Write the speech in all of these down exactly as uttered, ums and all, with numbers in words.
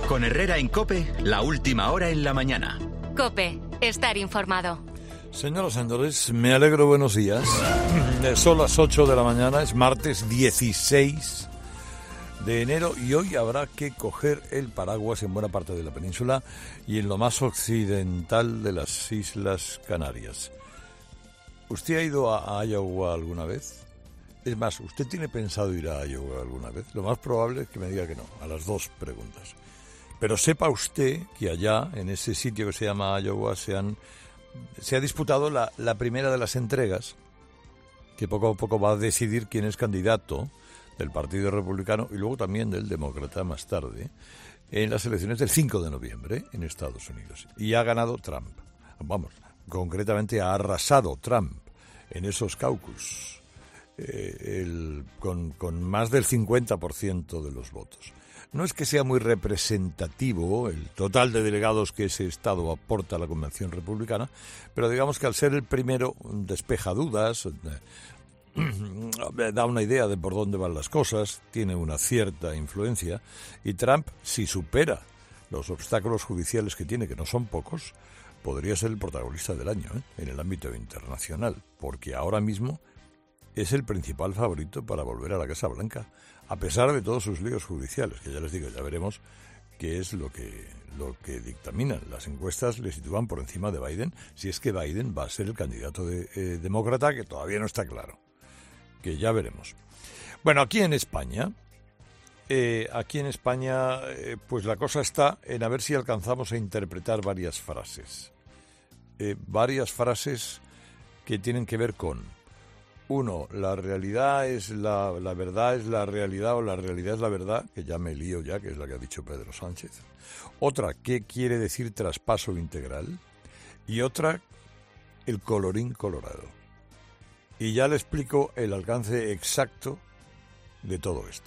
Con Herrera en COPE, la última hora en la mañana. COPE, estar informado. Señoras y señores, me alegro, buenos días. Son las ocho de la mañana, es martes dieciséis de enero y hoy habrá que coger el paraguas en buena parte de la península y en lo más occidental de las Islas Canarias. ¿Usted ha ido a Iowa alguna vez? Es más, ¿usted tiene pensado ir a Iowa alguna vez? Lo más probable es que me diga que no, a las dos preguntas. Pero sepa usted que allá, en ese sitio que se llama Iowa, se, han, se ha disputado la, la primera de las entregas, que poco a poco va a decidir quién es candidato del Partido Republicano y luego también del Demócrata más tarde, en las elecciones del cinco de noviembre en Estados Unidos. Y ha ganado Trump. Vamos, concretamente ha arrasado Trump en esos caucus, eh, el, con, con más del cincuenta por ciento de los votos. No es que sea muy representativo el total de delegados que ese estado aporta a la Convención Republicana, pero digamos que al ser el primero despeja dudas, da una idea de por dónde van las cosas, tiene una cierta influencia, y Trump, si supera los obstáculos judiciales que tiene, que no son pocos, podría ser el protagonista del año, ¿eh? en el ámbito internacional, porque ahora mismo es el principal favorito para volver a la Casa Blanca, a pesar de todos sus líos judiciales, que ya les digo, ya veremos qué es lo que, lo que dictaminan. Las encuestas le sitúan por encima de Biden, si es que Biden va a ser el candidato de, eh, demócrata, que todavía no está claro, que ya veremos. Bueno, aquí en España, eh, aquí en España, eh, pues la cosa está en a ver si alcanzamos a interpretar varias frases. Eh, varias frases que tienen que ver con: uno, la realidad es la, la verdad es la realidad o la realidad es la verdad, que ya me lío ya, que es la que ha dicho Pedro Sánchez. Otra, ¿qué quiere decir traspaso integral? Y otra, el colorín colorado. Y ya le explico el alcance exacto de todo esto.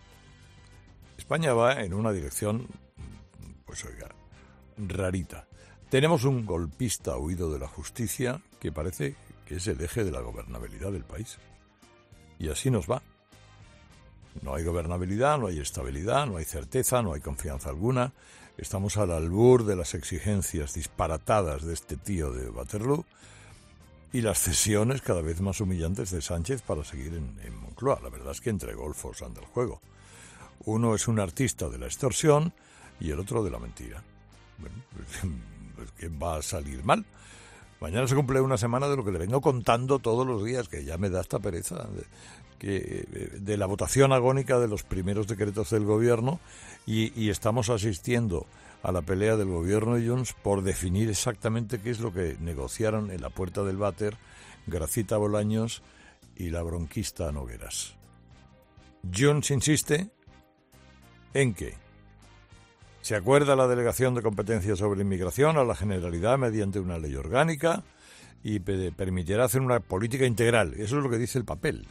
España va en una dirección, pues oiga, rarita. Tenemos un golpista huido de la justicia que parece que es el eje de la gobernabilidad del país. Y así nos va. No hay gobernabilidad, no hay estabilidad, no hay certeza, no hay confianza alguna. Estamos al albur de las exigencias disparatadas de este tío de Waterloo y las cesiones cada vez más humillantes de Sánchez para seguir en, en Moncloa. La verdad es que entre golfos anda el juego. Uno es un artista de la extorsión y el otro de la mentira. Bueno, pues que va a salir mal. Mañana se cumple una semana de lo que le vengo contando todos los días, que ya me da esta pereza, de, que, de la votación agónica de los primeros decretos del gobierno y, y estamos asistiendo a la pelea del gobierno de Junts por definir exactamente qué es lo que negociaron en la puerta del váter Gracita Bolaños y la bronquista Nogueras. Junts insiste en que se acuerda la delegación de competencias sobre inmigración a la Generalidad mediante una ley orgánica y pe- permitirá hacer una política integral. Eso es lo que dice el papel.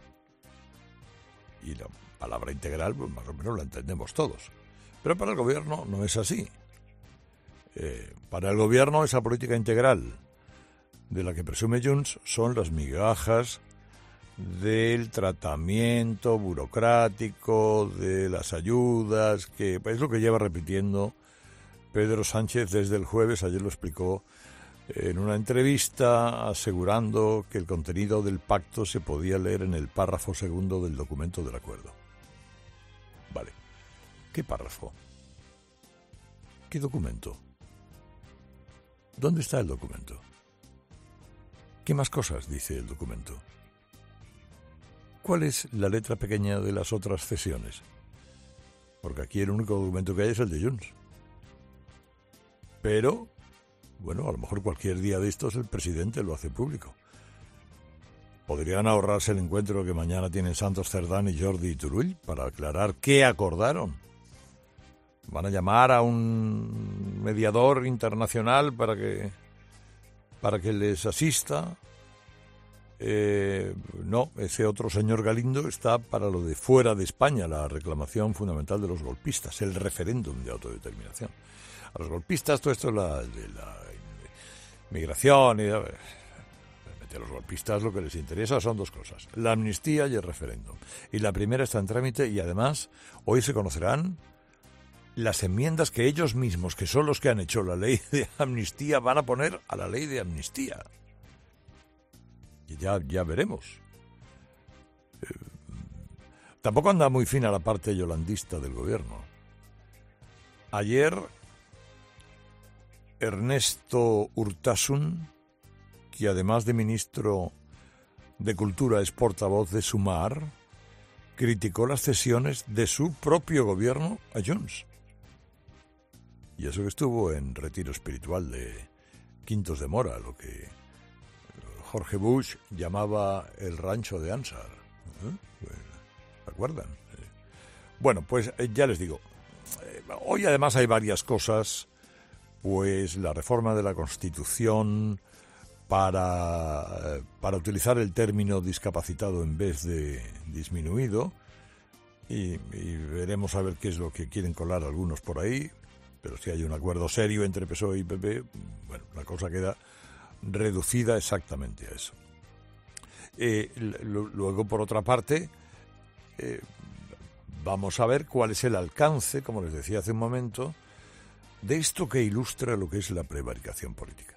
Y la palabra integral, pues más o menos la entendemos todos. Pero para el gobierno no es así. Eh, para el gobierno esa política integral de la que presume Junts son las migajas del tratamiento burocrático, de las ayudas, que es lo que lleva repitiendo Pedro Sánchez desde el jueves. Ayer lo explicó en una entrevista, asegurando que el contenido del pacto se podía leer en el párrafo segundo del documento del acuerdo. Vale. ¿Qué párrafo? ¿Qué documento? ¿Dónde está el documento? ¿Qué más cosas dice el documento? ¿Cuál es la letra pequeña de las otras cesiones? Porque aquí el único documento que hay es el de Junts. Pero, bueno, a lo mejor cualquier día de estos el presidente lo hace público. Podrían ahorrarse el encuentro que mañana tienen Santos Cerdán y Jordi Turull para aclarar qué acordaron. ¿Van a llamar a un mediador internacional para que, para que les asista? Eh, no, ese otro señor Galindo está para lo de fuera de España, la reclamación fundamental de los golpistas, el referéndum de autodeterminación. A los golpistas todo esto es la, de la migración y a, a los golpistas lo que les interesa son dos cosas: la amnistía y el referéndum. Y la primera está en trámite y además hoy se conocerán las enmiendas que ellos mismos, que son los que han hecho la ley de amnistía, van a poner a la ley de amnistía. Y ya, ya veremos. Eh, tampoco anda muy fina la parte yolandista del gobierno. Ayer, Ernesto Urtasun, que además de ministro de Cultura es portavoz de Sumar, criticó las cesiones de su propio gobierno a Junts. Y eso que estuvo en retiro espiritual de Quintos de Mora, lo que Jorge Bush llamaba el rancho de Ansar. ¿Eh? ¿Se acuerdan? Bueno, pues ya les digo, hoy además hay varias cosas, pues la reforma de la Constitución para, para utilizar el término discapacitado en vez de disminuido, y, y veremos a ver qué es lo que quieren colar algunos por ahí. Pero si hay un acuerdo serio entre P S O E y P P, bueno, la cosa queda reducida exactamente a eso. Eh, l- luego, por otra parte, eh, vamos a ver cuál es el alcance, como les decía hace un momento, de esto que ilustra lo que es la prevaricación política.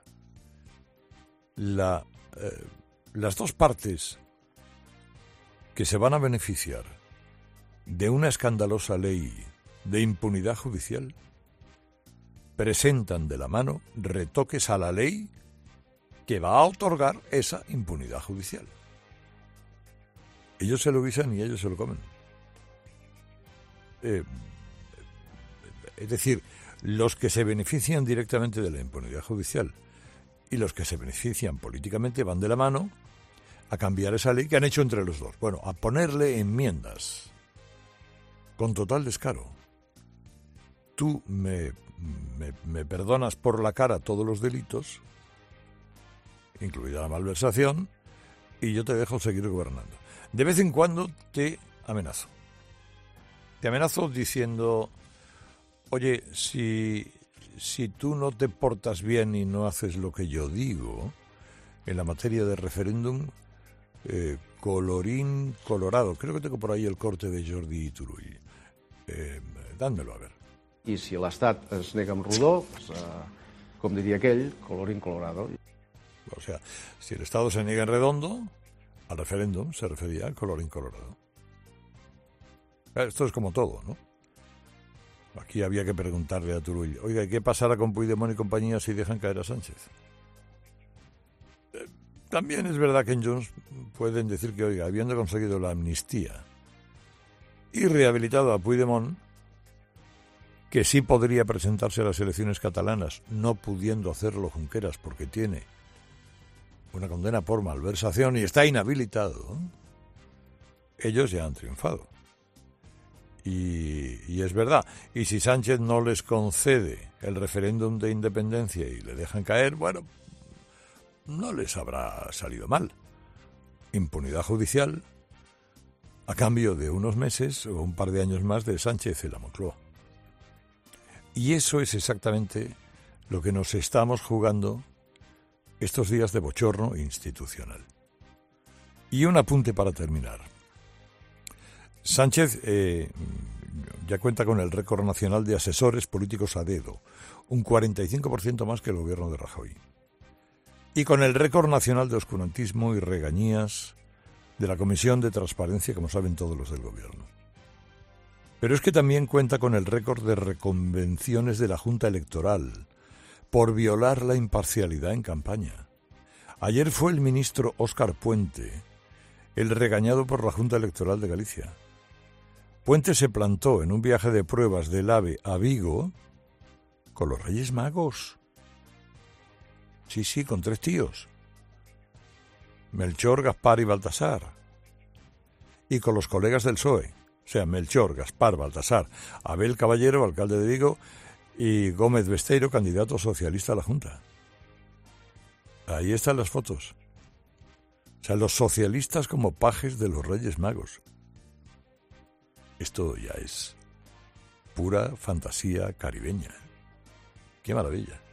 La, eh, las dos partes que se van a beneficiar de una escandalosa ley de impunidad judicial presentan de la mano retoques a la ley que va a otorgar esa impunidad judicial. Ellos se lo guisan y ellos se lo comen. Eh, es decir, los que se benefician directamente de la impunidad judicial y los que se benefician políticamente van de la mano a cambiar esa ley que han hecho entre los dos. Bueno, a ponerle enmiendas con total descaro. Tú me, me, me perdonas por la cara todos los delitos, incluida la malversación, y yo te dejo seguir gobernando. De vez en cuando te amenazo. Te amenazo diciendo, oye, si, si tú no te portas bien y no haces lo que yo digo, en la materia de referéndum, eh, colorín colorado. Creo que tengo por ahí el corte de Jordi Turull. Eh, dádmelo a ver. I si l'Estat es nega amb rodó, pues, eh, com diria aquell, colorín colorado. O sea, si el Estado se niega en redondo, al referéndum se refería al colorín colorado. Esto es como todo, ¿no? Aquí había que preguntarle a Turull, oiga, ¿qué pasará con Puigdemont y compañía si dejan caer a Sánchez? Eh, también es verdad que en Junts pueden decir que, oiga, habiendo conseguido la amnistía y rehabilitado a Puigdemont, que sí podría presentarse a las elecciones catalanas, no pudiendo hacerlo Junqueras porque tiene una condena por malversación y está inhabilitado, ellos ya han triunfado. Y, y es verdad. Y si Sánchez no les concede el referéndum de independencia y le dejan caer, bueno, no les habrá salido mal. Impunidad judicial a cambio de unos meses o un par de años más de Sánchez y la Moncloa. Y eso es exactamente lo que nos estamos jugando estos días de bochorno institucional. Y un apunte para terminar. Sánchez eh, ya cuenta con el récord nacional de asesores políticos a dedo, un cuarenta y cinco por ciento más que el gobierno de Rajoy. Y con el récord nacional de oscurantismo y regañías de la Comisión de Transparencia, como saben todos los del gobierno. Pero es que también cuenta con el récord de reconvenciones de la Junta Electoral por violar la imparcialidad en campaña. Ayer fue el ministro Óscar Puente el regañado por la Junta Electoral de Galicia. Puente se plantó en un viaje de pruebas del AVE a Vigo con los Reyes Magos. Sí, sí, con tres tíos. Melchor, Gaspar y Baltasar. Y con los colegas del P S O E. O sea, Melchor, Gaspar, Baltasar, Abel Caballero, alcalde de Vigo, y Gómez Besteiro, candidato socialista a la Junta. Ahí están las fotos. O sea, los socialistas como pajes de los Reyes Magos. Esto ya es pura fantasía caribeña. ¡Qué maravilla!